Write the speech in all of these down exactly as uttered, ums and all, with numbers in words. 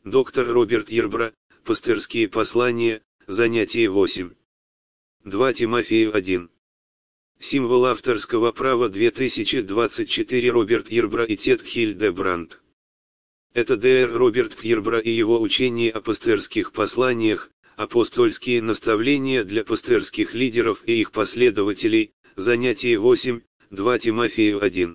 Доктор Роберт Ербра, Пастырские послания, занятие восемь. два Тимофею один. Символ авторского права две тысячи двадцать четыре Роберт Ербра и Тед Хильдебранд. Это доктор Роберт Ербра и его учение о пастырских посланиях, апостольские наставления для пастырских лидеров и их последователей, занятие восемь, два Тимофею один.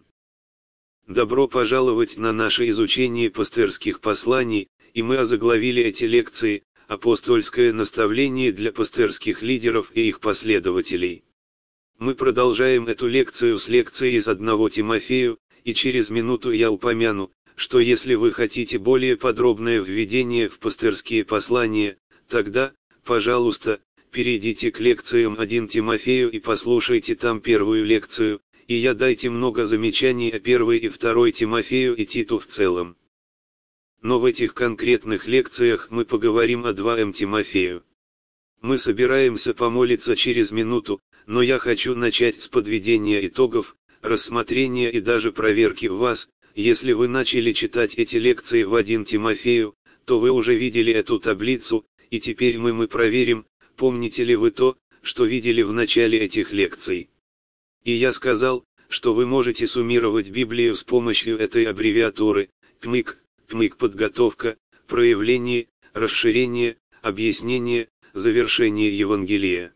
Добро пожаловать на наше изучение пастырских посланий, и мы озаглавили эти лекции «Апостольское наставление для пастырских лидеров и их последователей». Мы продолжаем эту лекцию с лекцией из одного Тимофею, и через минуту я упомяну, что если вы хотите более подробное введение в пастырские послания, тогда, пожалуйста, перейдите к лекциям один Тимофею и послушайте там первую лекцию, и я дайте много замечаний о первой и второй Тимофею и Титу в целом. Но в этих конкретных лекциях мы поговорим о два Тимофею. Мы собираемся помолиться через минуту, но я хочу начать с подведения итогов, рассмотрения и даже проверки вас. Если вы начали читать эти лекции в один Тимофею, то вы уже видели эту таблицу, и теперь мы мы проверим, помните ли вы то, что видели в начале этих лекций. И я сказал, что вы можете суммировать Библию с помощью этой аббревиатуры, ПМИК, ПМИК подготовка, проявление, расширение, объяснение, завершение Евангелия.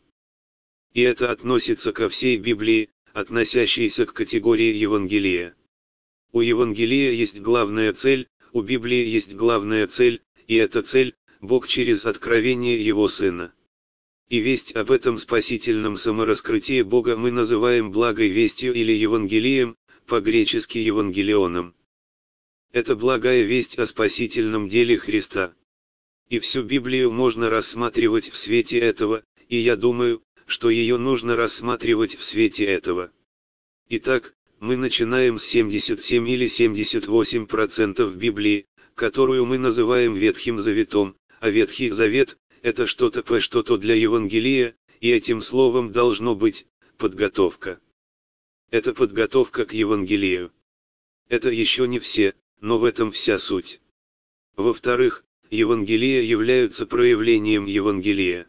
И это относится ко всей Библии, относящейся к категории Евангелия. У Евангелия есть главная цель, у Библии есть главная цель, и эта цель – Бог через откровение Его Сына. И весть об этом спасительном самораскрытии Бога мы называем благой вестью или Евангелием, по-гречески Евангелионом. Это благая весть о спасительном деле Христа. И всю Библию можно рассматривать в свете этого, и я думаю, что ее нужно рассматривать в свете этого. Итак, мы начинаем с семьдесят семь или семьдесят восемь процентов Библии, которую мы называем Ветхим Заветом, а Ветхий Завет – это что-то по что-то для Евангелия, и этим словом должно быть подготовка. Это подготовка к Евангелию. Это еще не все, но в этом вся суть. Во-вторых, Евангелия являются проявлением Евангелия.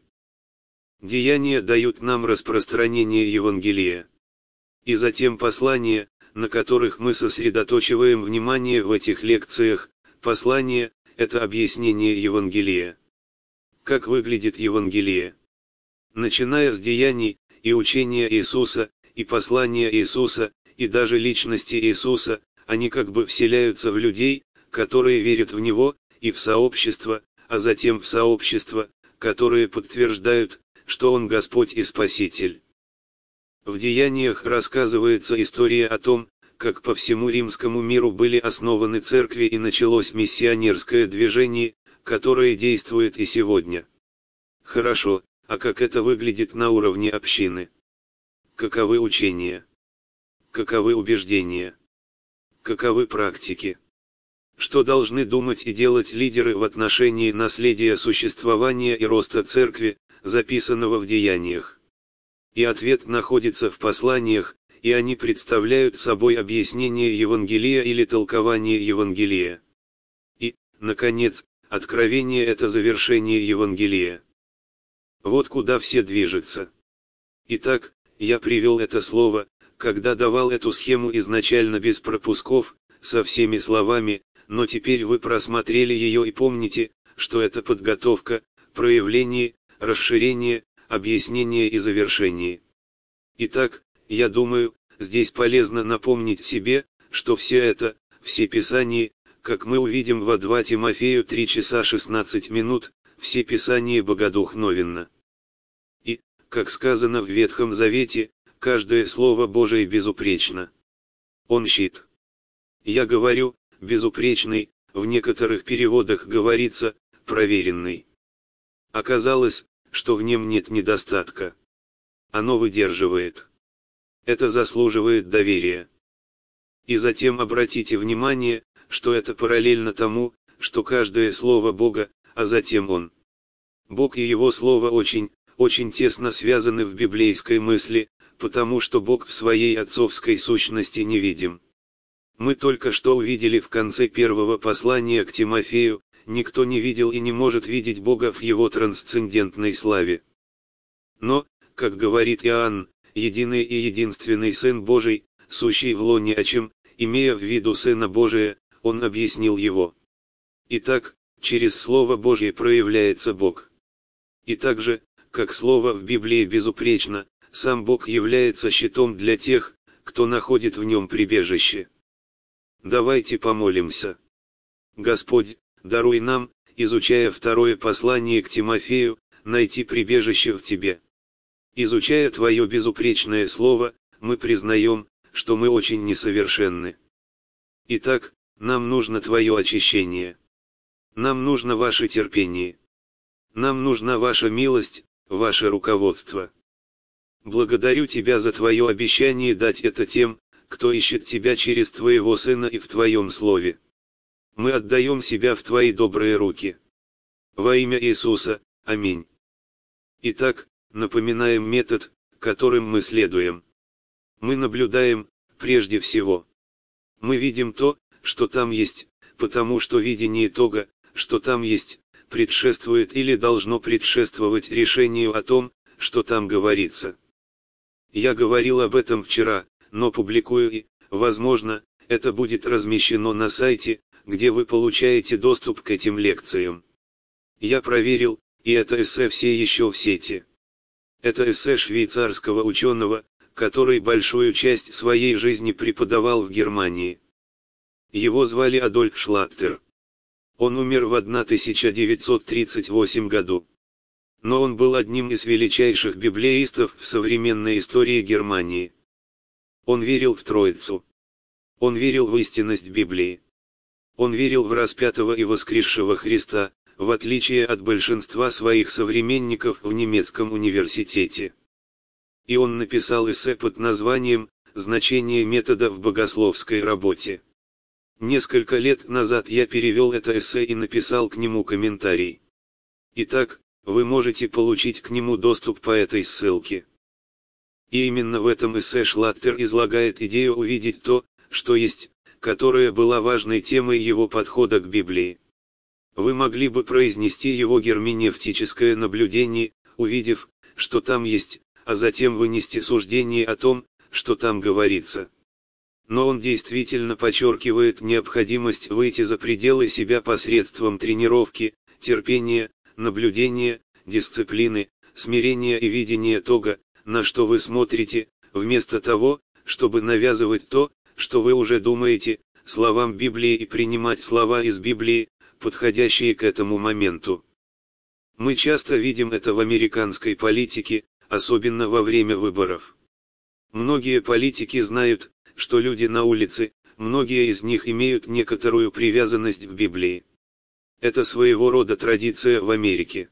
Деяния дают нам распространение Евангелия. И затем послания, на которых мы сосредоточиваем внимание в этих лекциях. Послание – это объяснение Евангелия. Как выглядит Евангелие? Начиная с деяний, и учения Иисуса, и послания Иисуса, и даже личности Иисуса, они как бы вселяются в людей, которые верят в Него, и в сообщество, а затем в сообщество, которые подтверждают, что Он Господь и Спаситель. В Деяниях рассказывается история о том, как по всему римскому миру были основаны церкви и началось миссионерское движение, которое действует и сегодня. Хорошо, а как это выглядит на уровне общины? Каковы учения? Каковы убеждения? Каковы практики? Что должны думать и делать лидеры в отношении наследия существования и роста церкви, записанного в Деяниях? И ответ находится в посланиях, и они представляют собой объяснение Евангелия или толкование Евангелия. И, наконец, откровение – это завершение Евангелия. Вот куда все движется. Итак, я привел это слово, когда давал эту схему изначально без пропусков, со всеми словами, но теперь вы просмотрели ее и помните, что это подготовка, проявление, расширение, объяснение и завершение. Итак, я думаю, здесь полезно напомнить себе, что все это, все Писания, как мы увидим во два Тимофею три часа шестнадцать минут, все Писания богодухновенно. И, как сказано в Ветхом Завете, каждое слово Божие безупречно. Он щит. Я говорю, безупречный, в некоторых переводах говорится, проверенный. Оказалось, что в нем нет недостатка. Оно выдерживает. Это заслуживает доверия. И затем обратите внимание, что это параллельно тому, что каждое слово Бога, а затем Он. Бог и Его Слово очень, очень тесно связаны в библейской мысли, потому что Бог в своей отцовской сущности невидим. Мы только что увидели в конце первого послания к Тимофею, никто не видел и не может видеть Бога в Его трансцендентной славе. Но, как говорит Иоанн, единый и единственный Сын Божий, сущий в лоне Отчем, имея в виду Сына Божия, Он объяснил Его. Итак, через Слово Божье проявляется Бог. И также, как Слово в Библии безупречно, сам Бог является щитом для тех, кто находит в Нем прибежище. Давайте помолимся. Господь, даруй нам, изучая второе послание к Тимофею, найти прибежище в Тебе. Изучая Твое безупречное Слово, мы признаем, что мы очень несовершенны. Итак, нам нужно Твое очищение. Нам нужно Ваше терпение. Нам нужна Ваша милость, Ваше руководство. Благодарю Тебя за Твое обещание дать это тем, кто ищет Тебя через Твоего Сына и в Твоем Слове. Мы отдаем себя в Твои добрые руки. Во имя Иисуса, аминь. Итак, напоминаем метод, которым мы следуем. Мы наблюдаем, прежде всего. Мы видим то, что там есть, потому что видение того, что там есть, предшествует или должно предшествовать решению о том, что там говорится. Я говорил об этом вчера, но публикую и, возможно, это будет размещено на сайте, где вы получаете доступ к этим лекциям. Я проверил, и это эссе все еще в сети. Это эссе швейцарского ученого, который большую часть своей жизни преподавал в Германии. Его звали Адольф Шлаттер. Он умер в тысяча девятьсот тридцать восьмом году. Но он был одним из величайших библеистов в современной истории Германии. Он верил в Троицу. Он верил в истинность Библии. Он верил в распятого и воскресшего Христа, в отличие от большинства своих современников в немецком университете. И он написал эссе под названием «Значение метода в богословской работе». Несколько лет назад я перевел это эссе и написал к нему комментарий. Итак, вы можете получить к нему доступ по этой ссылке. И именно в этом эссе Шлаттер излагает идею увидеть то, что есть, которая была важной темой его подхода к Библии. Вы могли бы произнести его герменевтическое наблюдение, увидев, что там есть, а затем вынести суждение о том, что там говорится. Но он действительно подчеркивает необходимость выйти за пределы себя посредством тренировки, терпения, наблюдения, дисциплины, смирения и видения того, на что вы смотрите, вместо того, чтобы навязывать то, что вы уже думаете, словам Библии и принимать слова из Библии, подходящие к этому моменту. Мы часто видим это в американской политике, особенно во время выборов. Многие политики знают, что люди на улице, многие из них имеют некоторую привязанность к Библии. Это своего рода традиция в Америке.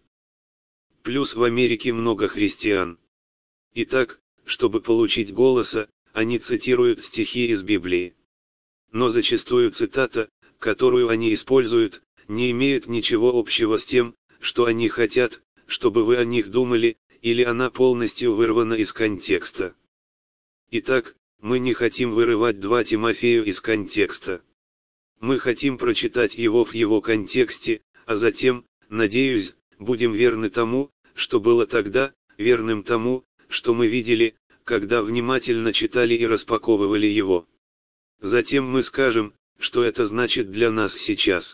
Плюс в Америке много христиан. Итак, чтобы получить голоса, они цитируют стихи из Библии. Но зачастую цитата, которую они используют, не имеет ничего общего с тем, что они хотят, чтобы вы о них думали, или она полностью вырвана из контекста. Итак, мы не хотим вырывать два Тимофею из контекста. Мы хотим прочитать его в его контексте, а затем, надеюсь, будем верны тому, что было тогда, верным тому, что мы видели, когда внимательно читали и распаковывали его. Затем мы скажем, что это значит для нас сейчас.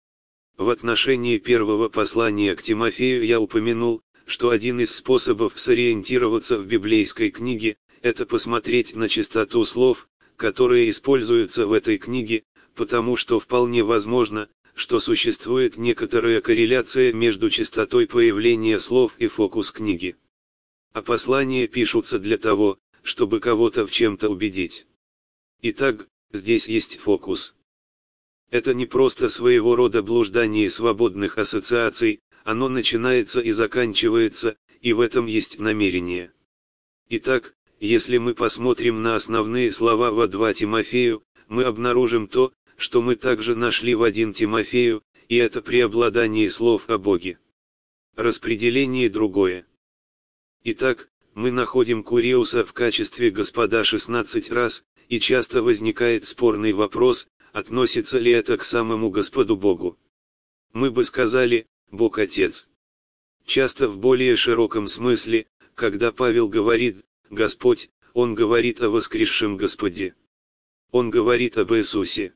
В отношении первого послания к Тимофею я упомянул, что один из способов сориентироваться в библейской книге – это посмотреть на чистоту слов, которые используются в этой книге, потому что вполне возможно, что существует некоторая корреляция между частотой появления слов и фокус книги. А послания пишутся для того, чтобы кого-то в чем-то убедить. Итак, здесь есть фокус. Это не просто своего рода блуждание свободных ассоциаций, оно начинается и заканчивается, и в этом есть намерение. Итак, если мы посмотрим на основные слова во два Тимофею, мы обнаружим то, что мы также нашли в первом Тимофею, и это преобладание слов о Боге. Распределение другое. Итак, мы находим Куриуса в качестве Господа шестнадцать раз, и часто возникает спорный вопрос, относится ли это к самому Господу Богу. Мы бы сказали, Бог Отец. Часто в более широком смысле, когда Павел говорит «Господь», он говорит о воскресшем Господе. Он говорит об Иисусе.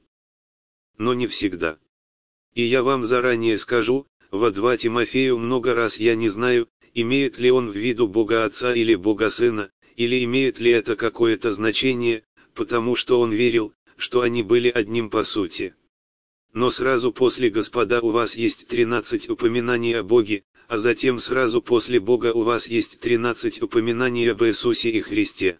Но не всегда. И я вам заранее скажу, во два Тимофею много раз я не знаю, имеет ли он в виду Бога Отца или Бога Сына, или имеет ли это какое-то значение, потому что он верил, что они были одним по сути. Но сразу после Господа у вас есть тринадцать упоминаний о Боге, а затем сразу после Бога у вас есть тринадцать упоминаний об Иисусе и Христе.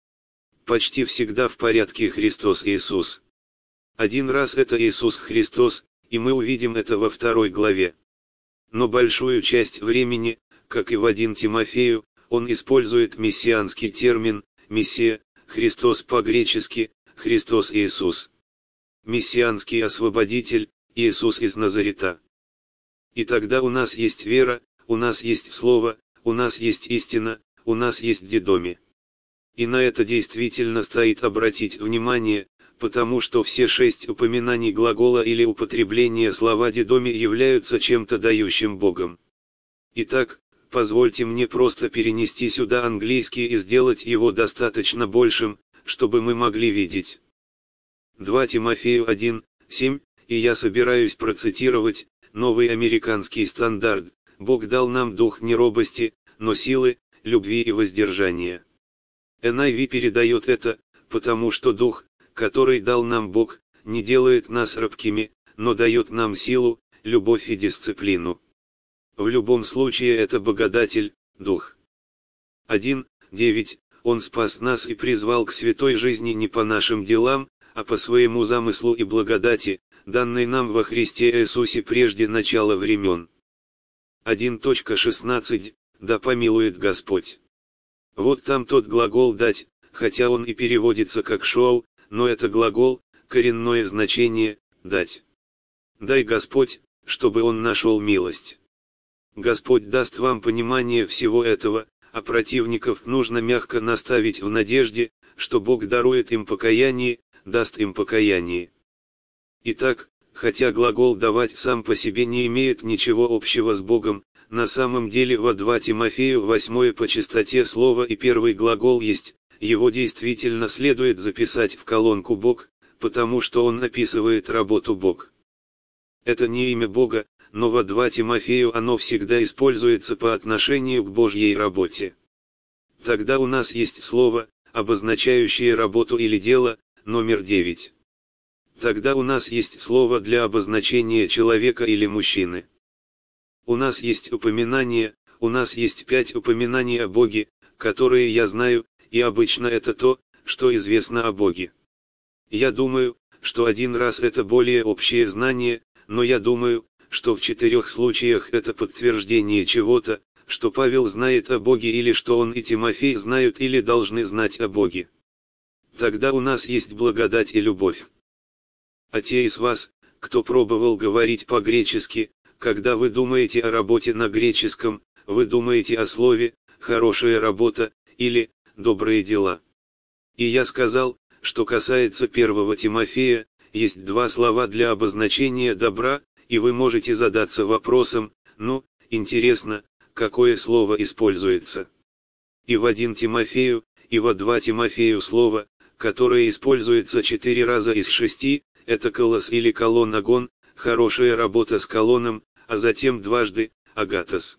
Почти всегда в порядке Христос Иисус. Один раз это Иисус Христос, и мы увидим это во второй главе. Но большую часть времени, как и в первом Тимофею, он использует мессианский термин «Мессия», Христос по-гречески, Христос Иисус. Мессианский освободитель, Иисус из Назарета. И тогда у нас есть вера, у нас есть Слово, у нас есть истина, у нас есть дидоми. И на это действительно стоит обратить внимание, потому что все шесть упоминаний глагола или употребления слова дидоми являются чем-то дающим Богом. Итак, позвольте мне просто перенести сюда английский и сделать его достаточно большим, чтобы мы могли видеть. два Тимофею один, семь, и я собираюсь процитировать, новый американский стандарт: «Бог дал нам дух не робости, но силы, любви и воздержания». эн ай ви передает это, потому что дух, который дал нам Бог, не делает нас рабкими, но дает нам силу, любовь и дисциплину. В любом случае это благодатель, дух. один, девять, Он спас нас и призвал к святой жизни не по нашим делам, а по своему замыслу и благодати, данной нам во Христе Иисусе прежде начала времен. один шестнадцать, да помилует Господь. Вот там тот глагол «дать», хотя он и переводится как «шоу», но это глагол, коренное значение «дать». Дай Господь, чтобы он нашел милость. Господь даст вам понимание всего этого, а противников нужно мягко наставить в надежде, что Бог дарует им покаяние, даст им покаяние. Итак, хотя глагол «давать» сам по себе не имеет ничего общего с Богом, на самом деле во два Тимофею восьмое по чистоте слова и первый глагол есть, его действительно следует записать в колонку «Бог», потому что он описывает работу Бог. Это не имя Бога, но во два Тимофею оно всегда используется по отношению к Божьей работе. Тогда у нас есть слово, обозначающее работу или дело, номер девять. Тогда у нас есть слово для обозначения человека или мужчины. У нас есть упоминание, у нас есть пять упоминаний о Боге, которые я знаю, и обычно это то, что известно о Боге. Я думаю, что один раз это более общее знание, но я думаю, что в четырех случаях это подтверждение чего-то, что Павел знает о Боге или что он и Тимофей знают или должны знать о Боге. Тогда у нас есть благодать и любовь. А те из вас, кто пробовал говорить по-гречески, когда вы думаете о работе на греческом, вы думаете о слове «хорошая работа» или «добрые дела». И я сказал, что касается первого Тимофея, есть два слова для обозначения добра, и вы можете задаться вопросом, ну, интересно, какое слово используется. И в первом Тимофею, и во два Тимофею слово, которое используется четыре раза из шести, это колос или колонагон, хорошая работа с колоном, а затем дважды, агатос.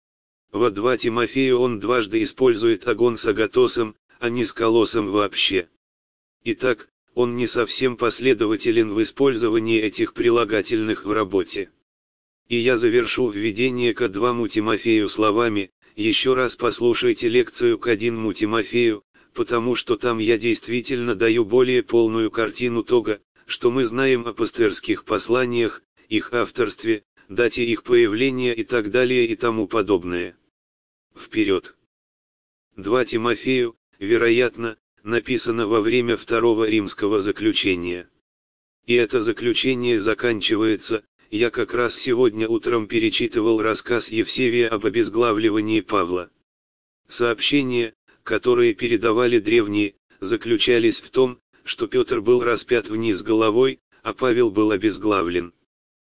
Во два Тимофею он дважды использует агон с агатосом, а не с колосом вообще. Итак, он не совсем последователен в использовании этих прилагательных в работе. И я завершу введение ко двум Тимофею словами: еще раз послушайте лекцию к первому Тимофею, потому что там я действительно даю более полную картину того, что мы знаем о пастырских посланиях, их авторстве, дате их появления и так далее и тому подобное. Вперед! два Тимофею, вероятно, написано во время второго римского заключения. И это заключение заканчивается, я как раз сегодня утром перечитывал рассказ Евсевия об обезглавливании Павла. Сообщения, которые передавали древние, заключались в том, что Петр был распят вниз головой, а Павел был обезглавлен.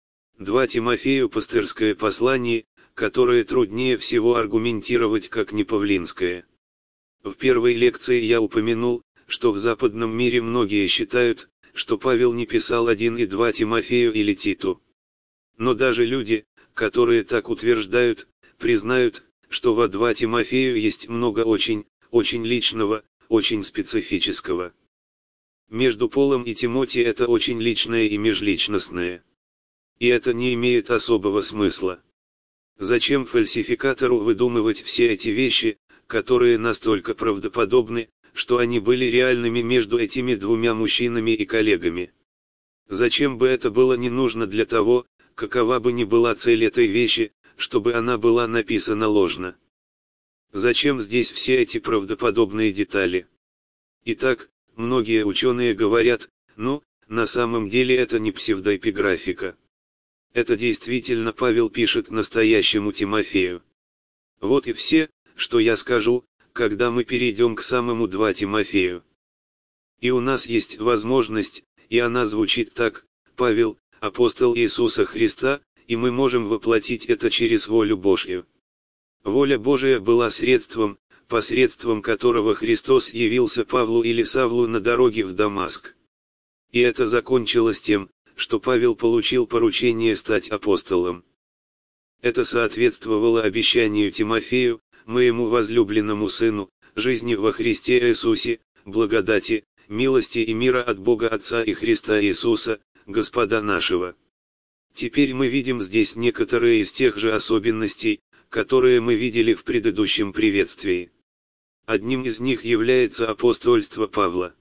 два Тимофею пастырское послание, которое труднее всего аргументировать как не павлинское. В первой лекции я упомянул, что в западном мире многие считают, что Павел не писал один и два Тимофею или Титу. Но даже люди, которые так утверждают, признают, что во два Тимофею есть много очень, очень личного, очень специфического. Между Полом и Тимоти это очень личное и межличностное. И это не имеет особого смысла. Зачем фальсификатору выдумывать все эти вещи, которые настолько правдоподобны, что они были реальными между этими двумя мужчинами и коллегами? Зачем бы это было не нужно для того, какова бы ни была цель этой вещи, чтобы она была написана ложно? Зачем здесь все эти правдоподобные детали? Итак, многие ученые говорят, ну, на самом деле это не псевдоэпиграфика. Это действительно Павел пишет настоящему Тимофею. Вот и все, что я скажу, когда мы перейдем к самому два Тимофею. И у нас есть возможность, и она звучит так: Павел, апостол Иисуса Христа, и мы можем воплотить это через волю Божью. Воля Божия была средством, посредством которого Христос явился Павлу или Савлу на дороге в Дамаск. И это закончилось тем, что Павел получил поручение стать апостолом. Это соответствовало обещанию Тимофею, моему возлюбленному сыну, жизни во Христе Иисусе, благодати, милости и мира от Бога Отца и Христа Иисуса, Господа нашего. Теперь мы видим здесь некоторые из тех же особенностей, которые мы видели в предыдущем приветствии. Одним из них является апостольство Павла.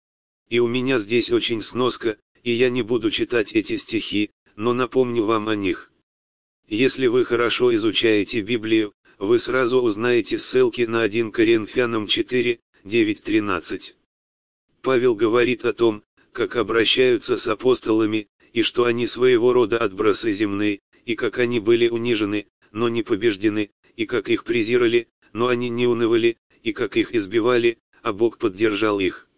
И у меня здесь очень сноска, и я не буду читать эти стихи, но напомню вам о них. Если вы хорошо изучаете Библию, вы сразу узнаете ссылки на первое Коринфянам четыре, девять тринадцать. Павел говорит о том, как обращаются с апостолами, и что они своего рода отбросы земные, и как они были унижены, но не побеждены, и как их презирали, но они не унывали, и как их избивали, а Бог поддержал их.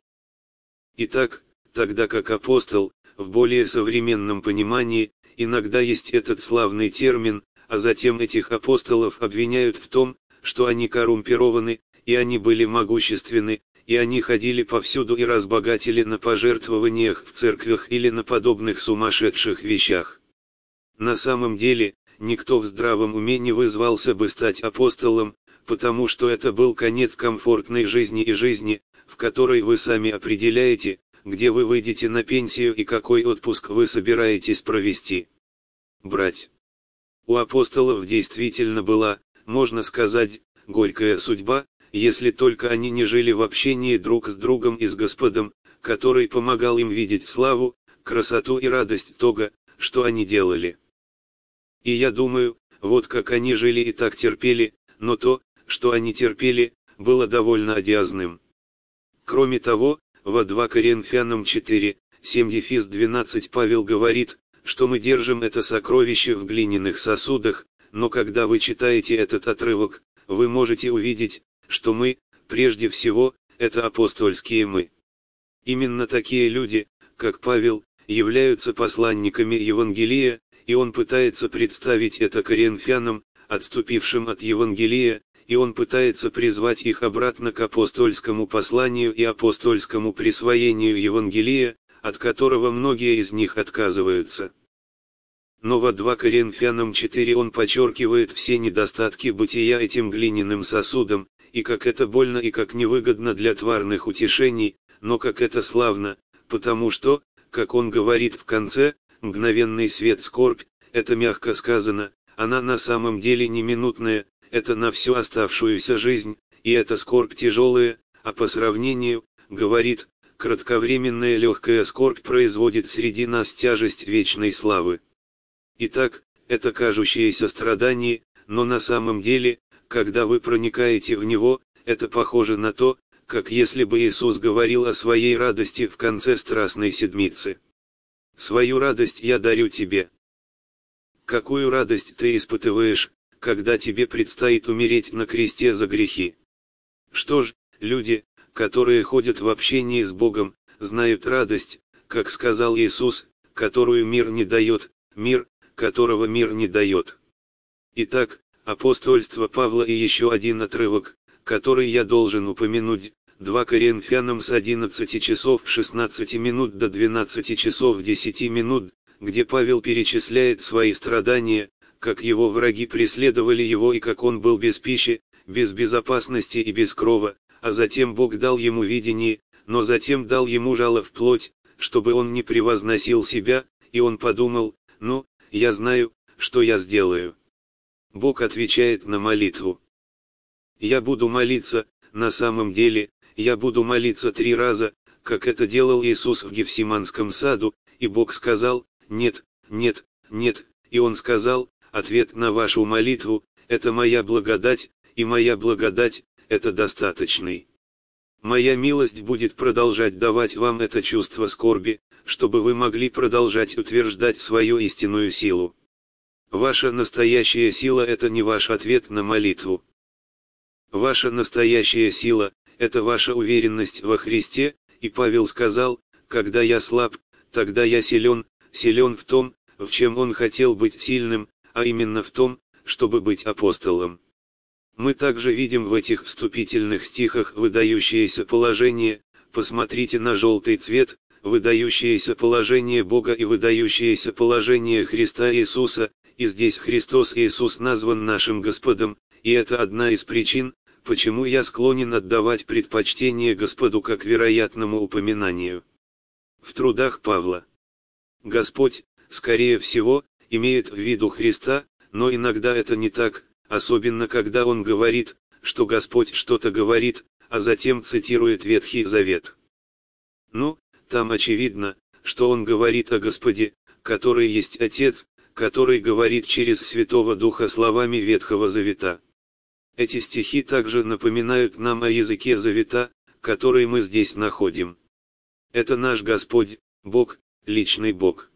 Итак, тогда как апостол, в более современном понимании, иногда есть этот славный термин, а затем этих апостолов обвиняют в том, что они коррумпированы, и они были могущественны, и они ходили повсюду и разбогатели на пожертвованиях в церквях или на подобных сумасшедших вещах. На самом деле, никто в здравом уме не вызвался бы стать апостолом, потому что это был конец комфортной жизни и жизни, в которой вы сами определяете, где вы выйдете на пенсию и какой отпуск вы собираетесь провести. Брать. У апостолов действительно была, можно сказать, горькая судьба, если только они не жили в общении друг с другом и с Господом, который помогал им видеть славу, красоту и радость того, что они делали. И я думаю, вот как они жили и так терпели, но то, что они терпели, было довольно одиозным. Кроме того, во второе Коринфянам четыре, семь двенадцать Павел говорит, что мы держим это сокровище в глиняных сосудах, но когда вы читаете этот отрывок, вы можете увидеть, что мы, прежде всего, это апостольские мы. Именно такие люди, как Павел, являются посланниками Евангелия, и он пытается представить это коринфянам, отступившим от Евангелия, и он пытается призвать их обратно к апостольскому посланию и апостольскому присвоению Евангелия, от которого многие из них отказываются. Но во второе Коринфянам четыре он подчеркивает все недостатки бытия этим глиняным сосудом, и как это больно и как невыгодно для тварных утешений, но как это славно, потому что, как он говорит в конце, мгновенный свет скорбь, это мягко сказано, она на самом деле не минутная, это на всю оставшуюся жизнь, и эта скорбь тяжелая, а по сравнению, говорит, кратковременная легкая скорбь производит среди нас тяжесть вечной славы. Итак, это кажущееся страдание, но на самом деле, когда вы проникаете в него, это похоже на то, как если бы Иисус говорил о своей радости в конце Страстной Седмицы. «Свою радость я дарю тебе». Какую радость ты испытываешь, когда тебе предстоит умереть на кресте за грехи? Что ж, люди, которые ходят в общении с Богом, знают радость, как сказал Иисус, которую мир не дает, мир, которого мир не дает. Итак, апостольство Павла и еще один отрывок, который я должен упомянуть, два Коринфянам с одиннадцати часов шестнадцати минут до двенадцати часов десяти минут, где Павел перечисляет свои страдания, как его враги преследовали его и как он был без пищи, без безопасности и без крова, а затем Бог дал ему видение, но затем дал ему жало в плоть, чтобы он не превозносил себя, и он подумал: ну, я знаю, что я сделаю. Бог отвечает на молитву. Я буду молиться, на самом деле, я буду молиться три раза, как это делал Иисус в Гефсиманском саду, и Бог сказал: нет, нет, нет, и Он сказал: ответ на вашу молитву – это моя благодать, и моя благодать – это достаточный. Моя милость будет продолжать давать вам это чувство скорби, чтобы вы могли продолжать утверждать свою истинную силу. Ваша настоящая сила – это не ваш ответ на молитву. Ваша настоящая сила – это ваша уверенность во Христе, и Павел сказал: когда я слаб, тогда я силен, силен в том, в чем он хотел быть сильным, а именно в том, чтобы быть апостолом. Мы также видим в этих вступительных стихах выдающееся положение, посмотрите на желтый цвет, выдающееся положение Бога и выдающееся положение Христа Иисуса, и здесь Христос Иисус назван нашим Господом, и это одна из причин, почему я склонен отдавать предпочтение Господу как вероятному упоминанию. В трудах Павла Господь, скорее всего, имеет в виду Христа, но иногда это не так, особенно когда он говорит, что Господь что-то говорит, а затем цитирует Ветхий Завет. Ну, там очевидно, что он говорит о Господе, который есть Отец, который говорит через Святого Духа словами Ветхого Завета. Эти стихи также напоминают нам о языке Завета, который мы здесь находим. Это наш Господь, Бог, личный Бог.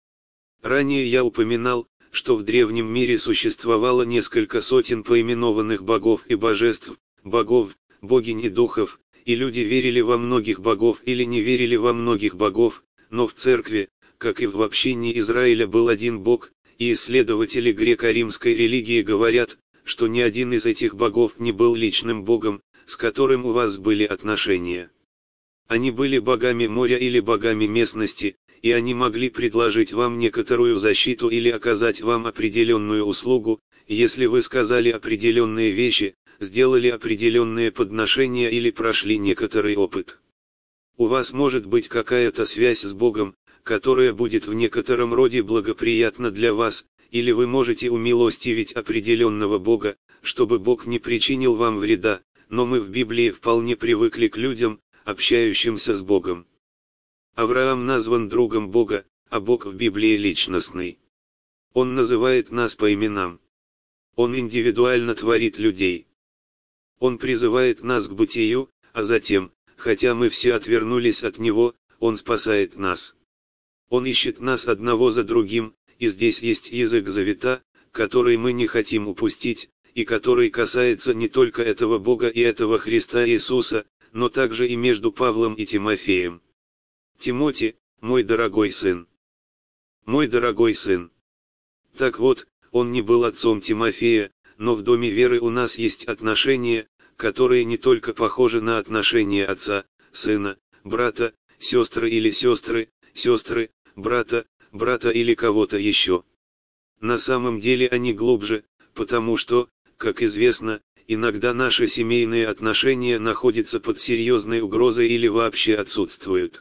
Ранее я упоминал, что в древнем мире существовало несколько сотен поименованных богов и божеств, богов, богинь и духов, и люди верили во многих богов или не верили во многих богов, но в церкви, как и в общине Израиля, был один Бог, и исследователи греко-римской религии говорят, что ни один из этих богов не был личным Богом, с которым у вас были отношения. Они были богами моря или богами местности, и они могли предложить вам некоторую защиту или оказать вам определенную услугу, если вы сказали определенные вещи, сделали определенные подношения или прошли некоторый опыт. У вас может быть какая-то связь с Богом, которая будет в некотором роде благоприятна для вас, или вы можете умилостивить определенного Бога, чтобы Бог не причинил вам вреда, но мы в Библии вполне привыкли к людям, общающимся с Богом. Авраам назван другом Бога, а Бог в Библии личностный. Он называет нас по именам. Он индивидуально творит людей. Он призывает нас к бытию, а затем, хотя мы все отвернулись от Него, Он спасает нас. Он ищет нас одного за другим, и здесь есть язык Завета, который мы не хотим упустить, и который касается не только этого Бога и этого Христа Иисуса, но также и между Павлом и Тимофеем. Тимоти, мой дорогой сын. Мой дорогой сын. Так вот, он не был отцом Тимофея, но в доме веры у нас есть отношения, которые не только похожи на отношения отца, сына, брата, сестры или сестры, сестры, брата, брата или кого-то еще. На самом деле они глубже, потому что, как известно, иногда наши семейные отношения находятся под серьезной угрозой или вообще отсутствуют.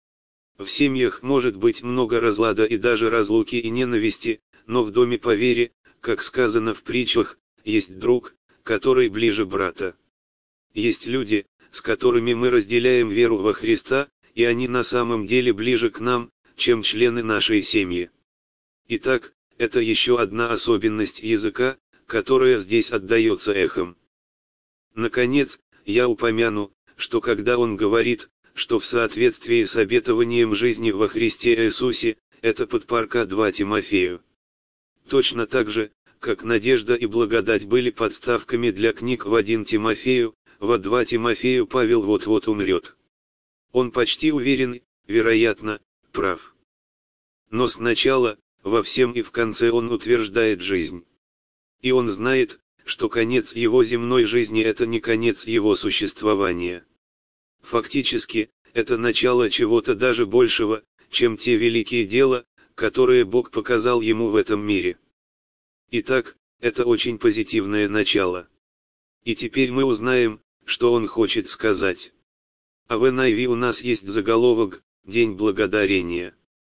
В семьях может быть много разлада и даже разлуки и ненависти, но в доме по вере, как сказано в притчах, есть друг, который ближе брата. Есть люди, с которыми мы разделяем веру во Христа, и они на самом деле ближе к нам, чем члены нашей семьи. Итак, это еще одна особенность языка, которая здесь отдается эхом. Наконец, я упомяну, что когда он говорит, что в соответствии с обетованием жизни во Христе Иисусе, это подпорка два Тимофею. Точно так же, как надежда и благодать были подставками для книг в один Тимофею, во два Тимофею Павел вот-вот умрет. Он почти уверен, вероятно, прав. Но сначала, во всем и в конце он утверждает жизнь. И он знает, что конец его земной жизни – это не конец его существования. Фактически, это начало чего-то даже большего, чем те великие дела, которые Бог показал ему в этом мире. Итак, это очень позитивное начало. И теперь мы узнаем, что он хочет сказать. А в эн ай ви у нас есть заголовок «День благодарения».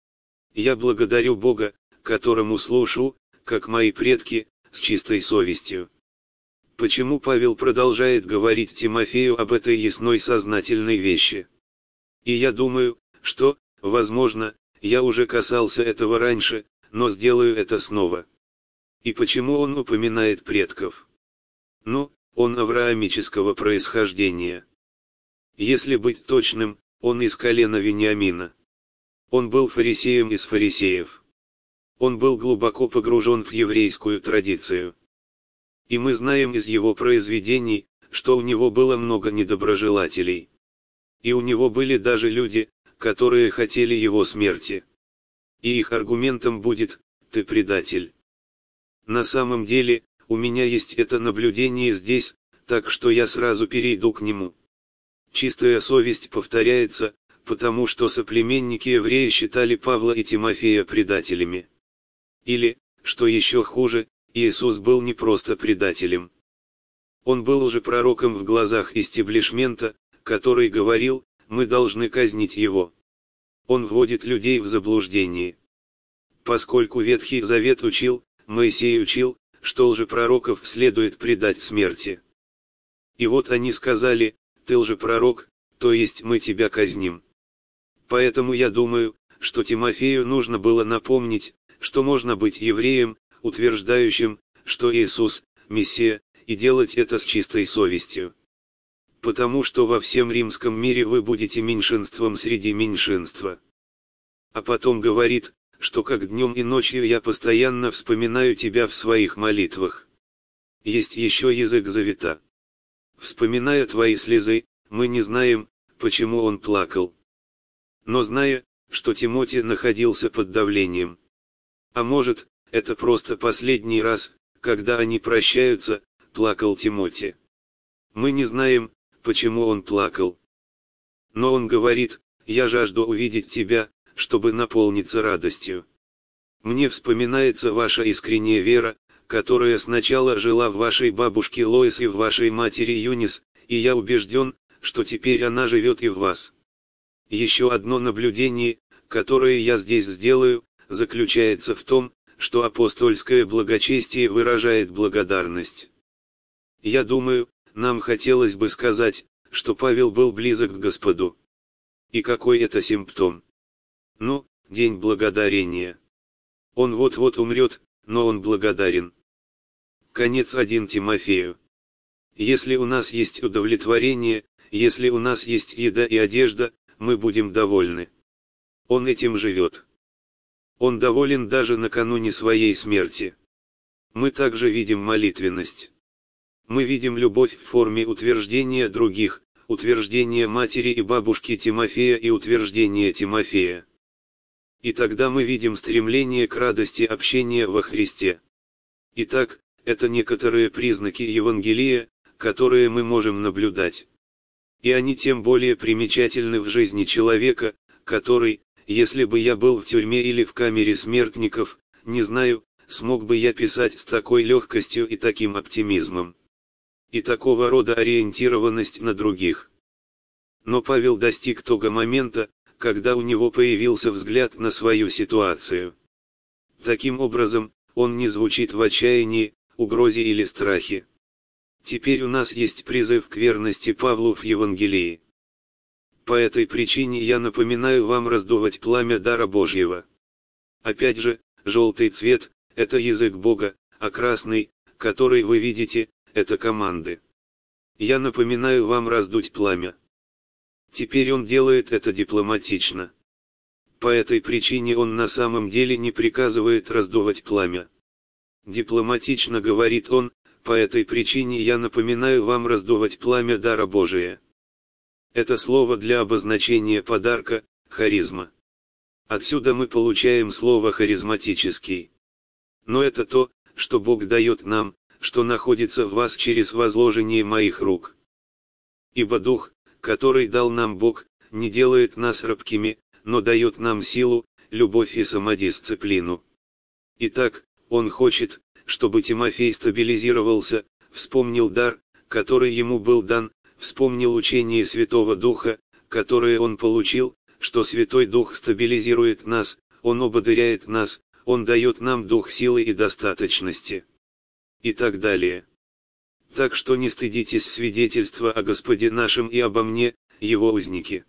Я благодарю Бога, которому служу, как мои предки, с чистой совестью. Почему Павел продолжает говорить Тимофею об этой ясной сознательной вещи? И я думаю, что, возможно, я уже касался этого раньше, но сделаю это снова. И почему он упоминает предков? Ну, он авраамического происхождения. Если быть точным, он из колена Вениамина. Он был фарисеем из фарисеев. Он был глубоко погружен в еврейскую традицию. И мы знаем из его произведений, что у него было много недоброжелателей. И у него были даже люди, которые хотели его смерти. И их аргументом будет: «Ты предатель». На самом деле, у меня есть это наблюдение здесь, так что я сразу перейду к нему. Чистая совесть повторяется, потому что соплеменники евреи считали Павла и Тимофея предателями. Или, что еще хуже, Иисус был не просто предателем. Он был лжепророком в глазах истеблишмента, который говорил: мы должны казнить его. Он вводит людей в заблуждение. Поскольку Ветхий Завет учил, Моисей учил, что лжепророков следует предать смерти. И вот они сказали: ты лжепророк, то есть мы тебя казним. Поэтому я думаю, что Тимофею нужно было напомнить, что можно быть евреем, утверждающим, что Иисус – Мессия, и делать это с чистой совестью. Потому что во всем римском мире вы будете меньшинством среди меньшинства. А потом говорит, что как днем и ночью я постоянно вспоминаю тебя в своих молитвах. Есть еще язык завета. Вспоминая твои слезы, мы не знаем, почему он плакал. Но зная, что Тимотей находился под давлением. А может, это просто последний раз, когда они прощаются, плакал Тимотей. Мы не знаем, почему он плакал. Но он говорит: я жажду увидеть тебя, чтобы наполниться радостью. Мне вспоминается ваша искренняя вера, которая сначала жила в вашей бабушке Лоис и в вашей матери Юнис, и я убежден, что теперь она живет и в вас. Еще одно наблюдение, которое я здесь сделаю, заключается в том, что апостольское благочестие выражает благодарность. Я думаю, нам хотелось бы сказать, что Павел был близок к Господу. И какой это симптом? Ну, день благодарения. Он вот-вот умрет, но он благодарен. Конец один Тимофею. Если у нас есть удовлетворение, если у нас есть еда и одежда, мы будем довольны. Он этим живет. Он доволен даже накануне своей смерти. Мы также видим молитвенность. Мы видим любовь в форме утверждения других, утверждения матери и бабушки Тимофея и утверждения Тимофея. И тогда мы видим стремление к радости общения во Христе. Итак, это некоторые признаки Евангелия, которые мы можем наблюдать. И они тем более примечательны в жизни человека, который, если бы я был в тюрьме или в камере смертников, не знаю, смог бы я писать с такой легкостью и таким оптимизмом. И такого рода ориентированность на других. Но Павел достиг того момента, когда у него появился взгляд на свою ситуацию. Таким образом, он не звучит в отчаянии, угрозе или страхе. Теперь у нас есть призыв к верности Павлу в Евангелии. По этой причине я напоминаю вам раздувать пламя дара Божьего. Опять же, желтый цвет – это язык Бога, а красный, который вы видите, это команды. Я напоминаю вам раздуть пламя. Теперь он делает это дипломатично. По этой причине он на самом деле не приказывает раздувать пламя. Дипломатично говорит он: по этой причине я напоминаю вам раздувать пламя дара Божия. Это слово для обозначения подарка, харизма. Отсюда мы получаем слово харизматический. Но это то, что Бог дает нам, что находится в вас через возложение моих рук. Ибо Дух, который дал нам Бог, не делает нас рабкими, но дает нам силу, любовь и самодисциплину. Итак, Он хочет, чтобы Тимофей стабилизировался, вспомнил дар, который ему был дан, вспомнил учение Святого Духа, которое он получил, что Святой Дух стабилизирует нас, Он ободряет нас, Он дает нам дух силы и достаточности. И так далее. Так что не стыдитесь свидетельства о Господе нашем и обо мне, Его узники.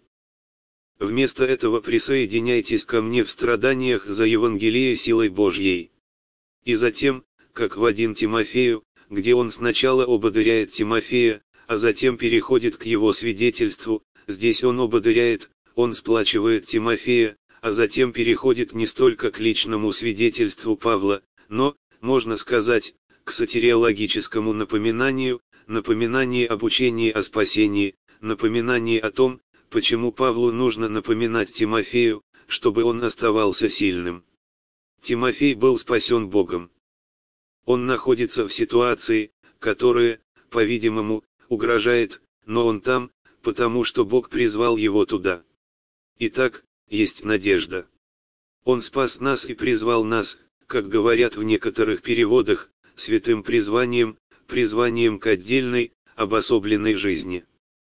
Вместо этого присоединяйтесь ко мне в страданиях за Евангелие силой Божьей. И затем, как в один Тимофею, где он сначала ободряет Тимофея, а затем переходит к его свидетельству, здесь он ободряет, он сплачивает Тимофея, а затем переходит не столько к личному свидетельству Павла, но, можно сказать, к сотириологическому напоминанию, напоминанию об учении о спасении, напоминании о том, почему Павлу нужно напоминать Тимофею, чтобы он оставался сильным. Тимофей был спасен Богом. Он находится в ситуации, которая, по-видимому, угрожает, но он там, потому что Бог призвал его туда. Итак, есть надежда. Он спас нас и призвал нас, как говорят в некоторых переводах, святым призванием, призванием к отдельной, обособленной жизни.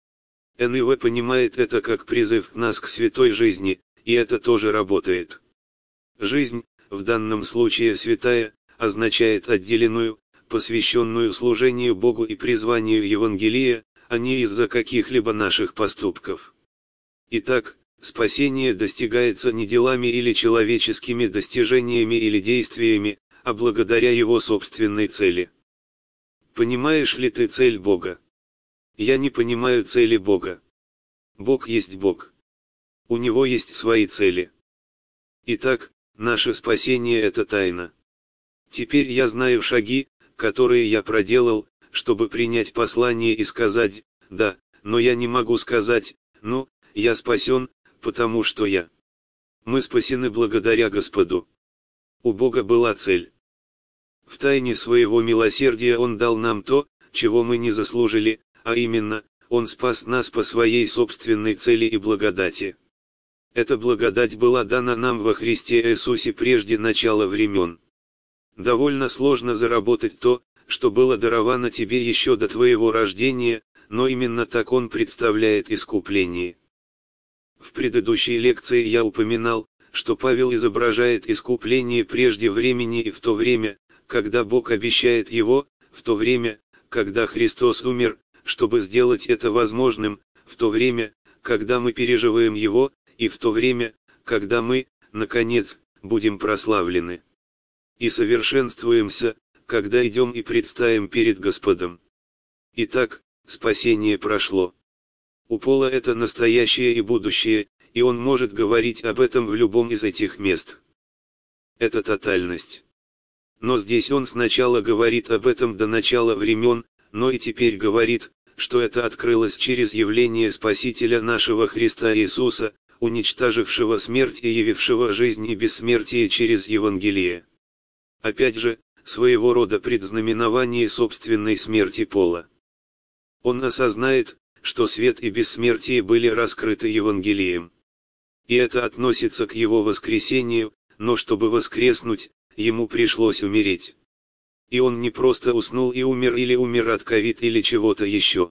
эн и вэ понимает это как призыв нас к святой жизни, и это тоже работает. Жизнь, в данном случае святая, означает отделенную, посвященную служению Богу и призванию Евангелия, а не из-за каких-либо наших поступков. Итак, спасение достигается не делами или человеческими достижениями или действиями, а благодаря Его собственной цели. Понимаешь ли ты цель Бога? Я не понимаю цели Бога. Бог есть Бог. У Него есть свои цели. Итак, наше спасение – это тайна. Теперь я знаю шаги, которые я проделал, чтобы принять послание и сказать, да, но я не могу сказать, ну, я спасен, потому что я. Мы спасены благодаря Господу. У Бога была цель. В тайне своего милосердия Он дал нам то, чего мы не заслужили, а именно, Он спас нас по своей собственной цели и благодати. Эта благодать была дана нам во Христе Иисусе прежде начала времен. Довольно сложно заработать то, что было даровано тебе еще до твоего рождения, но именно так Он представляет искупление. В предыдущей лекции я упоминал, что Павел изображает искупление прежде времени и в то время, когда Бог обещает его, в то время, когда Христос умер, чтобы сделать это возможным, в то время, когда мы переживаем его, и в то время, когда мы, наконец, будем прославлены. И совершенствуемся, когда идем и предстанем перед Господом. Итак, спасение прошло. У Пола это настоящее и будущее, и он может говорить об этом в любом из этих мест. Это тотальность. Но здесь он сначала говорит об этом до начала времен, но и теперь говорит, что это открылось через явление Спасителя нашего Христа Иисуса, уничтожившего смерть и явившего жизнь и бессмертие через Евангелие. Опять же, своего рода предзнаменование собственной смерти Пола. Он осознает, что свет и бессмертие были раскрыты Евангелием. И это относится к его воскресению, но чтобы воскреснуть, ему пришлось умереть. И он не просто уснул и умер или умер от ковид или чего-то еще.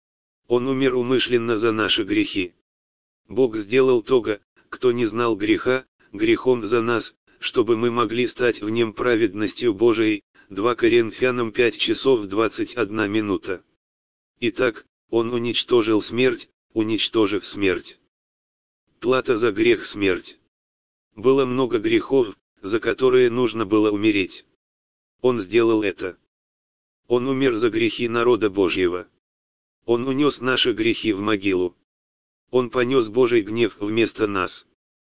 Он умер умышленно за наши грехи. Бог сделал того, кто не знал греха, грехом за нас, чтобы мы могли стать в нем праведностью Божией. два Коринфянам пять часов двадцать одна минута. Итак, Он уничтожил смерть, уничтожив смерть. Плата за грех – смерть. Было много грехов, за которые нужно было умереть. Он сделал это. Он умер за грехи народа Божьего. Он унес наши грехи в могилу. Он понес Божий гнев вместо нас.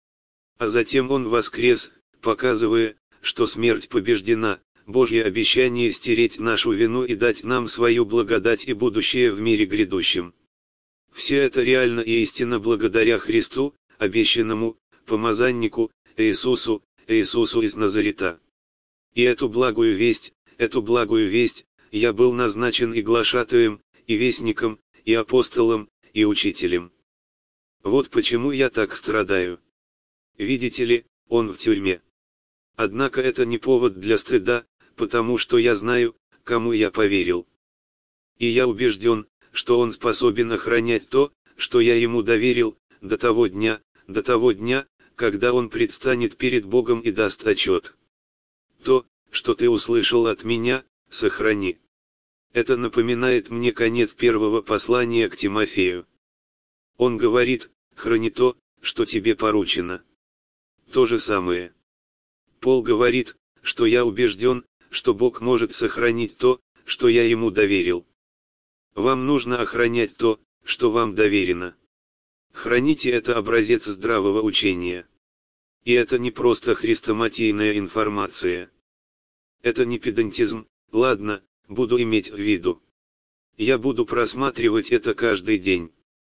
А затем Он воскрес, показывая, что смерть побеждена, Божье обещание стереть нашу вину и дать нам свою благодать и будущее в мире грядущем. Все это реально и истинно благодаря Христу, обещанному, помазаннику, Иисусу, Иисусу из Назарета. И эту благую весть, эту благую весть, я был назначен и глашатаем, и вестником, и апостолом, и учителем. Вот почему я так страдаю. Видите ли, он в тюрьме. Однако это не повод для стыда, потому что я знаю, кому я поверил. И я убежден, что он способен охранять то, что я ему доверил, до того дня, до того дня, когда он предстанет перед Богом и даст отчет. То, что ты услышал от меня, сохрани. Это напоминает мне конец первого послания к Тимофею. Он говорит: храни то, что тебе поручено. То же самое. Пол говорит, что я убежден, что Бог может сохранить то, что я ему доверил. Вам нужно охранять то, что вам доверено. Храните это образец здравого учения. И это не просто хрестоматийная информация. Это не педантизм, ладно, буду иметь в виду. Я буду просматривать это каждый день.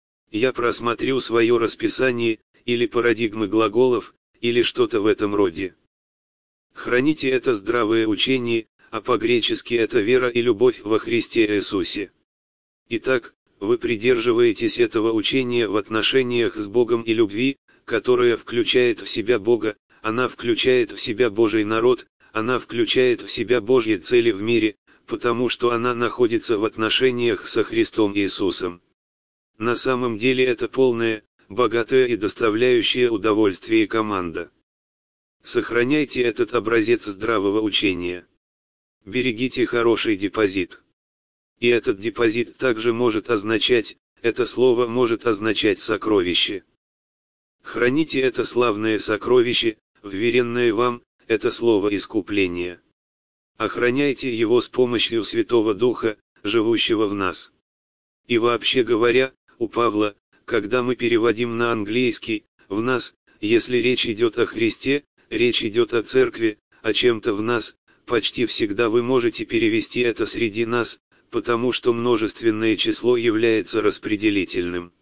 Я просмотрю свое расписание, или парадигмы глаголов, или что-то в этом роде. Храните это здравое учение, а по-гречески это вера и любовь во Христе Иисусе. Итак, вы придерживаетесь этого учения в отношениях с Богом и любви, которая включает в себя Бога, она включает в себя Божий народ, она включает в себя Божьи цели в мире, потому что она находится в отношениях со Христом Иисусом. На самом деле это полная, богатая и доставляющая удовольствие команда. Сохраняйте этот образец здравого учения. Берегите хороший депозит. И этот депозит также может означать, это слово может означать сокровище. Храните это славное сокровище, вверенное вам, это слово искупления. Охраняйте его с помощью Святого Духа, живущего в нас. И вообще говоря, у Павла, когда мы переводим на английский, в нас, если речь идет о Христе, речь идет о церкви, о чем-то в нас, почти всегда вы можете перевести это среди нас, потому что множественное число является распределительным.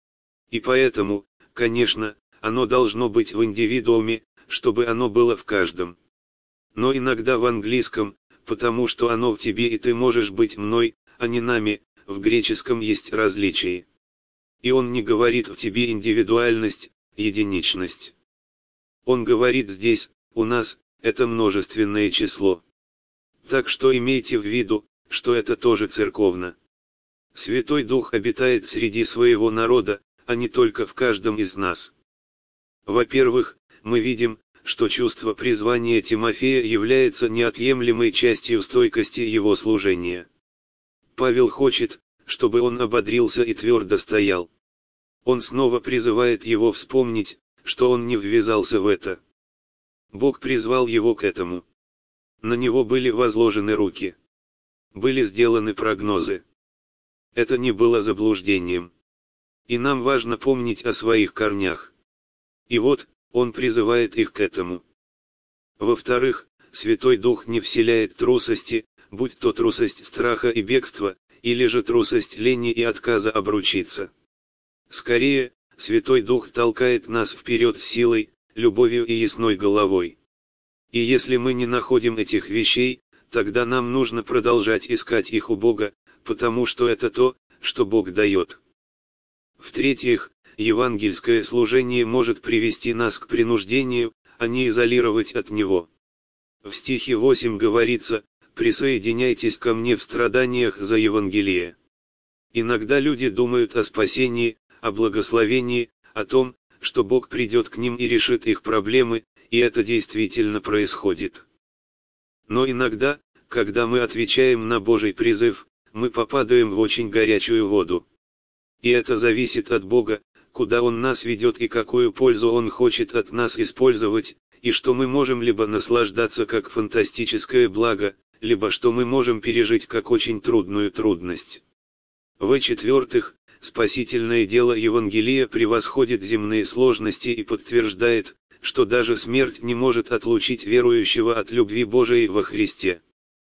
И поэтому, конечно, оно должно быть в индивидууме, чтобы оно было в каждом. Но иногда в английском, потому что оно в тебе и ты можешь быть мной, а не нами, в греческом есть различие. И он не говорит в тебе индивидуальность, единичность. Он говорит здесь, у нас, это множественное число. Так что имейте в виду, что это тоже церковно. Святой Дух обитает среди своего народа, а не только в каждом из нас. Во-первых, мы видим, что чувство призвания Тимофея является неотъемлемой частью стойкости его служения. Павел хочет, чтобы он ободрился и твердо стоял. Он снова призывает его вспомнить, что он не ввязался в это. Бог призвал его к этому. На него были возложены руки. Были сделаны прогнозы. Это не было заблуждением. И нам важно помнить о своих корнях. И вот, он призывает их к этому. Во-вторых, Святой Дух не вселяет трусости, будь то трусость страха и бегства, или же трусость лени и отказа обручиться. Скорее, Святой Дух толкает нас вперед с силой, любовью и ясной головой. И если мы не находим этих вещей, тогда нам нужно продолжать искать их у Бога, потому что это то, что Бог дает. В-третьих, евангельское служение может привести нас к принуждению, а не изолировать от него. В стихе восемь говорится: «Присоединяйтесь ко мне в страданиях за Евангелие». Иногда люди думают о спасении, о благословении, о том, что Бог придет к ним и решит их проблемы, и это действительно происходит. Но иногда, когда мы отвечаем на Божий призыв, мы попадаем в очень горячую воду. И это зависит от Бога, куда Он нас ведет и какую пользу Он хочет от нас использовать, и что мы можем либо наслаждаться как фантастическое благо, либо что мы можем пережить как очень трудную трудность. В-четвертых, спасительное дело Евангелия превосходит земные сложности и подтверждает, что даже смерть не может отлучить верующего от любви Божией во Христе.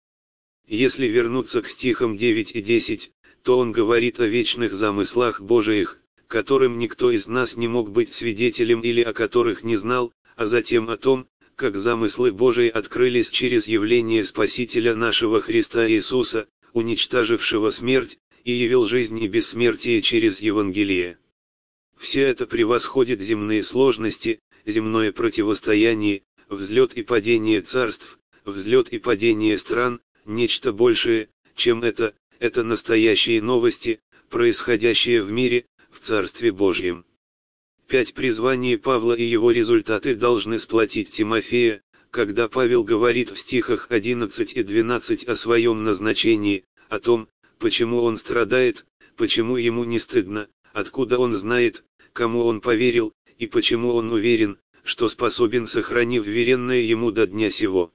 Если вернуться к стихам девять и десять, то он говорит о вечных замыслах Божиих, которым никто из нас не мог быть свидетелем или о которых не знал, а затем о том, как замыслы Божии открылись через явление Спасителя нашего Христа Иисуса, уничтожившего смерть, и явил жизнь и бессмертие через Евангелие. Все это превосходит земные сложности, земное противостояние, взлет и падение царств, взлет и падение стран, нечто большее, чем это, это настоящие новости, происходящие в мире, в Царстве Божьем. Пять призваний Павла и его результаты должны сплотить Тимофея, когда Павел говорит в стихах одиннадцать и двенадцать о своем назначении, о том, почему он страдает, почему ему не стыдно, откуда он знает, кому он поверил, и почему он уверен, что способен сохранив веренное ему до дня сего.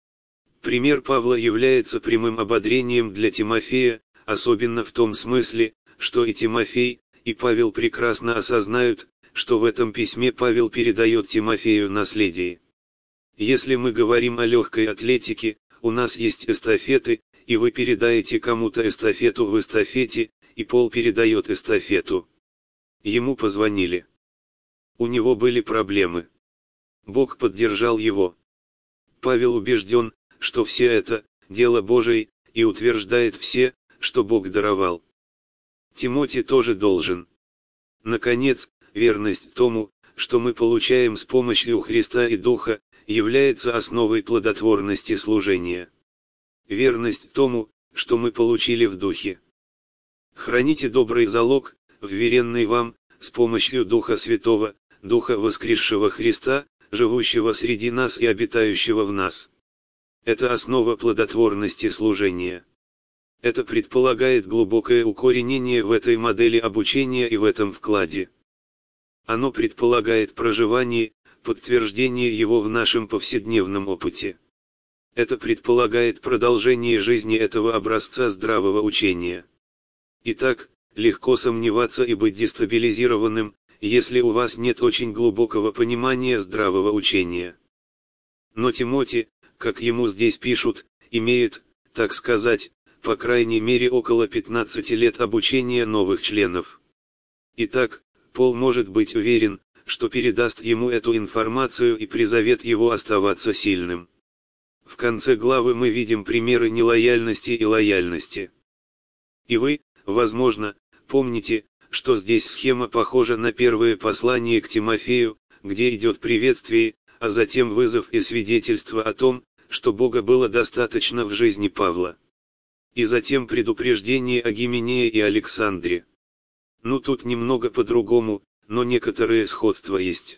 Пример Павла является прямым ободрением для Тимофея, особенно в том смысле, что и Тимофей, и Павел прекрасно осознают, что в этом письме Павел передает Тимофею наследие. Если мы говорим о легкой атлетике, у нас есть эстафеты, и вы передаете кому-то эстафету в эстафете, и Пол передает эстафету. Ему позвонили. У него были проблемы. Бог поддержал его. Павел убежден, что все это – дело Божие, и утверждает все, что Бог даровал. Тимотий тоже должен. Наконец, верность тому, что мы получаем с помощью Христа и Духа, является основой плодотворности служения. Верность тому, что мы получили в Духе. Храните добрый залог, вверенный вам, с помощью Духа Святого, Духа воскресшего Христа, живущего среди нас и обитающего в нас. Это основа плодотворности служения. Это предполагает глубокое укоренение в этой модели обучения и в этом вкладе. Оно предполагает проживание, подтверждение его в нашем повседневном опыте. Это предполагает продолжение жизни этого образца здравого учения. Итак, легко сомневаться и быть дестабилизированным, если у вас нет очень глубокого понимания здравого учения. Но Тимотий, как ему здесь пишут, имеет, так сказать, по крайней мере около пятнадцати лет обучения новых членов. Итак, Пол может быть уверен, что передаст ему эту информацию и призовет его оставаться сильным. В конце главы мы видим примеры нелояльности и лояльности. И вы, возможно, помните, что здесь схема похожа на первое послание к Тимофею, где идет приветствие, а затем вызов и свидетельство о том, что Бога было достаточно в жизни Павла. И затем предупреждение о Гименее и Александре. Ну тут немного по-другому, но некоторые сходства есть.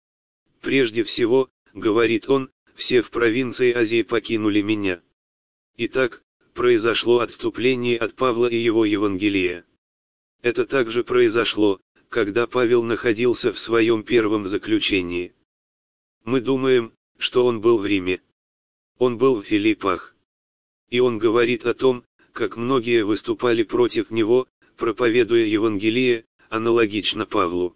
Прежде всего, говорит он, все в провинции Азии покинули меня. Итак, произошло отступление от Павла и его Евангелия. Это также произошло, когда Павел находился в своем первом заключении. Мы думаем, что он был в Риме. Он был в Филиппах. И он говорит о том, как многие выступали против него, проповедуя Евангелие, аналогично Павлу.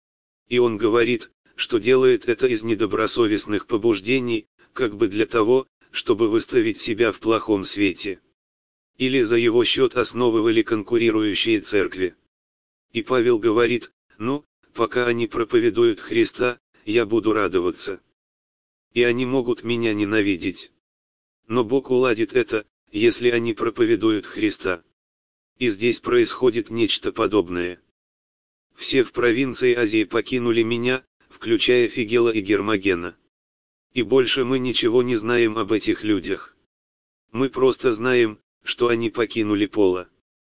И он говорит, что делает это из недобросовестных побуждений, как бы для того, чтобы выставить себя в плохом свете. Или за его счет основывали конкурирующие церкви. И Павел говорит, ну, пока они проповедуют Христа, я буду радоваться. И они могут меня ненавидеть. Но Бог уладит это, если они проповедуют Христа. И здесь происходит нечто подобное. Все в провинции Азии покинули меня, включая Фигела и Гермогена. И больше мы ничего не знаем об этих людях. Мы просто знаем, что они покинули Пола.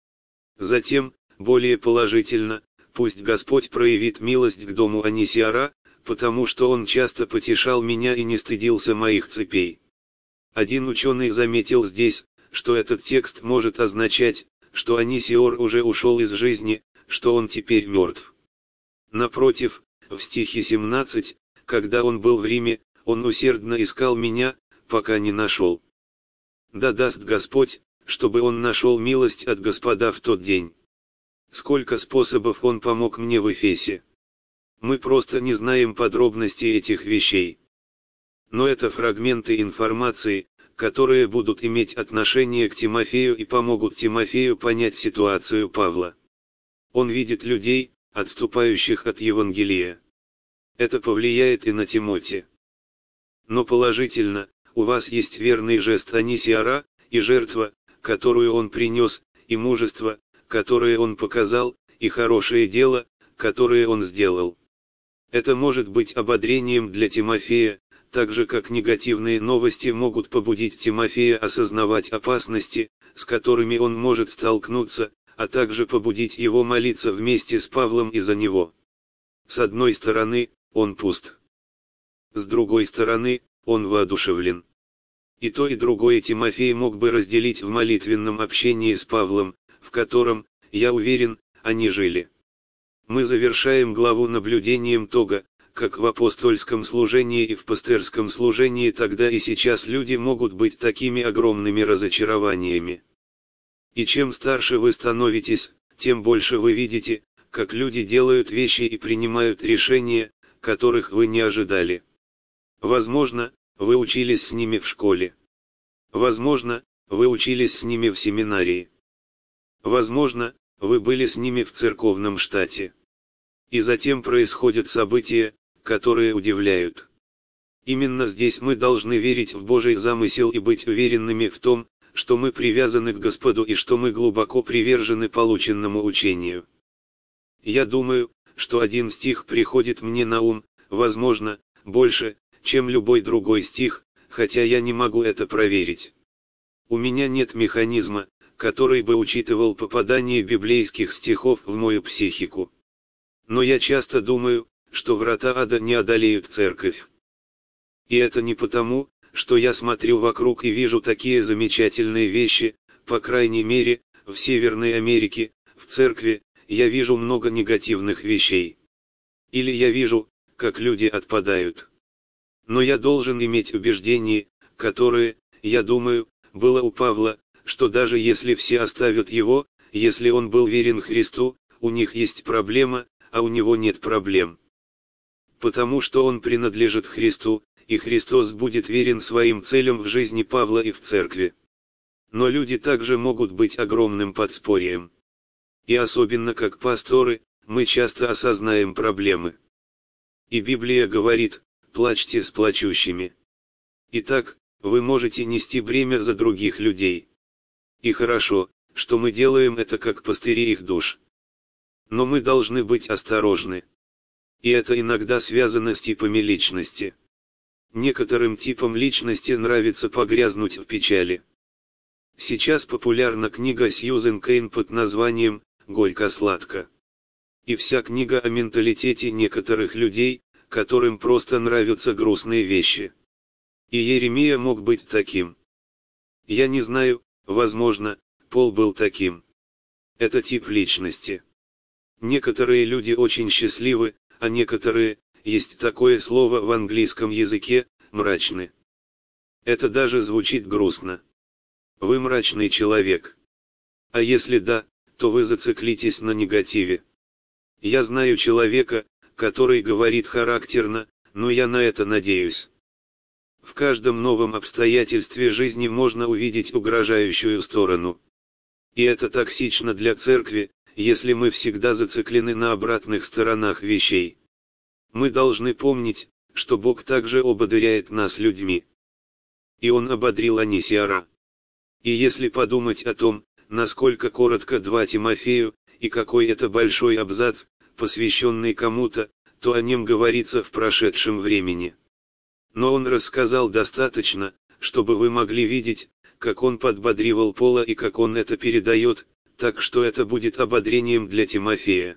Затем, более положительно, пусть Господь проявит милость к дому Анисиара, потому что он часто потешал меня и не стыдился моих цепей. Один ученый заметил здесь, что этот текст может означать, что Анисиор уже ушел из жизни, что он теперь мертв. Напротив, в стихе семнадцать, когда он был в Риме, он усердно искал меня, пока не нашел. Да даст Господь, чтобы он нашел милость от Господа в тот день. Сколько способов он помог мне в Эфесе. Мы просто не знаем подробностей этих вещей. Но это фрагменты информации, которые будут иметь отношение к Тимофею и помогут Тимофею понять ситуацию Павла. Он видит людей, отступающих от Евангелия. Это повлияет и на Тимоти. Но положительно, у вас есть верный жест Анисиара, и жертва, которую он принес, и мужество, которое он показал, и хорошее дело, которое он сделал. Это может быть ободрением для Тимофея, так же как негативные новости могут побудить Тимофея осознавать опасности, с которыми он может столкнуться, а также побудить его молиться вместе с Павлом и за него. С одной стороны, он пуст. С другой стороны, он воодушевлен. И то и другое Тимофей мог бы разделить в молитвенном общении с Павлом, в котором, я уверен, они жили. Мы завершаем главу наблюдением того, как в апостольском служении и в пастырском служении тогда и сейчас люди могут быть такими огромными разочарованиями. И чем старше вы становитесь, тем больше вы видите, как люди делают вещи и принимают решения, которых вы не ожидали. Возможно, вы учились с ними в школе. Возможно, вы учились с ними в семинарии. Возможно, вы были с ними в церковном штате. И затем происходят события, которые удивляют. Именно здесь мы должны верить в Божий замысел и быть уверенными в том, что мы привязаны к Господу и что мы глубоко привержены полученному учению. Я думаю, что один стих приходит мне на ум, возможно, больше, чем любой другой стих, хотя я не могу это проверить. У меня нет механизма, который бы учитывал попадание библейских стихов в мою психику. Но я часто думаю, что врата ада не одолеют церковь. И это не потому, что я смотрю вокруг и вижу такие замечательные вещи, по крайней мере, в Северной Америке, в церкви, я вижу много негативных вещей. Или я вижу, как люди отпадают. Но я должен иметь убеждение, которое, я думаю, было у Павла, что даже если все оставят его, если он был верен Христу, у них есть проблема, а у него нет проблем. Потому что он принадлежит Христу, и Христос будет верен своим целям в жизни Павла и в церкви. Но люди также могут быть огромным подспорьем. И особенно как пасторы, мы часто осознаем проблемы. И Библия говорит: плачьте с плачущими. Итак, вы можете нести бремя за других людей. И хорошо, что мы делаем это как пастыри их душ. Но мы должны быть осторожны. И это иногда связано с типами личности. Некоторым типам личности нравится погрязнуть в печали. Сейчас популярна книга Сьюзен Кейн под названием «Горько-сладко». И вся книга о менталитете некоторых людей, которым просто нравятся грустные вещи. И Еремия мог быть таким. Я не знаю, возможно, Пол был таким. Это тип личности. Некоторые люди очень счастливы, а некоторые, есть такое слово в английском языке, мрачны. Это даже звучит грустно. Вы мрачный человек. А если да, то вы зациклитесь на негативе. Я знаю человека, который говорит характерно, но я на это надеюсь. В каждом новом обстоятельстве жизни можно увидеть угрожающую сторону. И это токсично для церкви, если мы всегда зациклены на обратных сторонах вещей. Мы должны помнить, что Бог также ободряет нас людьми. И Он ободрил Анисиара. И если подумать о том, насколько коротко два Тимофею, и какой это большой абзац, посвященный кому-то, то о нем говорится в прошедшем времени. Но он рассказал достаточно, чтобы вы могли видеть, как он подбодривал Пола и как он это передает, так что это будет ободрением для Тимофея.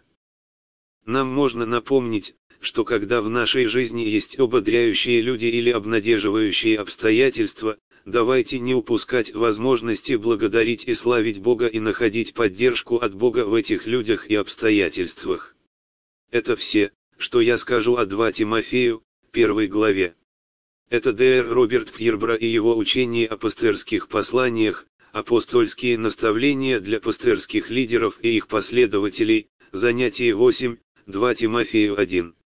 Нам можно напомнить, что когда в нашей жизни есть ободряющие люди или обнадеживающие обстоятельства, давайте не упускать возможности благодарить и славить Бога и находить поддержку от Бога в этих людях и обстоятельствах. Это все, что я скажу о два Тимофею, первой главе. Это доктор Роберт Фьербро и его учение о пастырских посланиях, апостольские наставления для пастырских лидеров и их последователей, занятие восемь, два Тимофею один.